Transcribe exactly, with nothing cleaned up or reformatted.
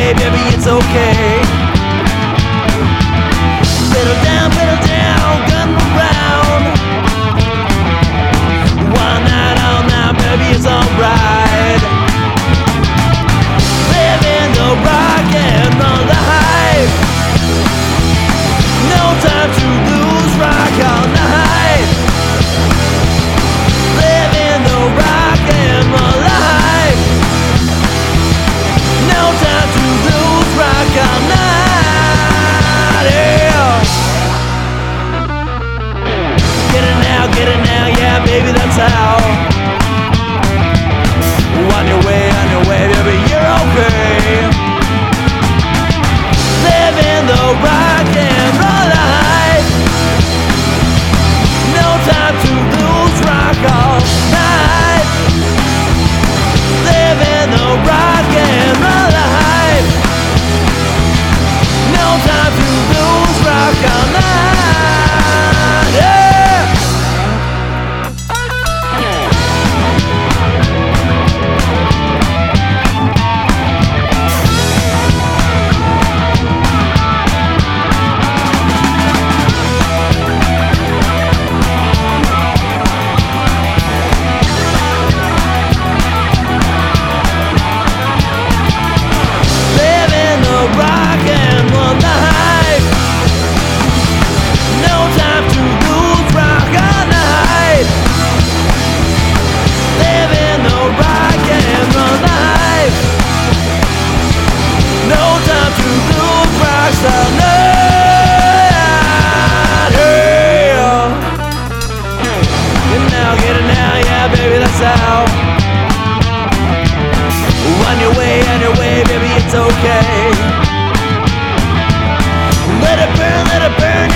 way, baby, it's okay. Pedal down, pedal down, gun around. One night, all night, baby, it's alright. Living the rock and roll life. No time to lose, rock all night. Living the rock and roll life. No time to lose, rock all night. Yeah. Get it now, get it now, yeah, baby, that's how. On your way, on your way, baby, you're okay. Living the rock and roll life. No time to lose, rock all night. Living the rock and roll life. No time to lose, rock all night. Yeah. Rock and roll life. No time to lose, rock all night. Living the rock and roll life. No time to lose, rock all night. Yeah. Get it now, get it now, yeah, baby, that's how. On your way, on your way, baby, it's okay. Let it burn, let it burn.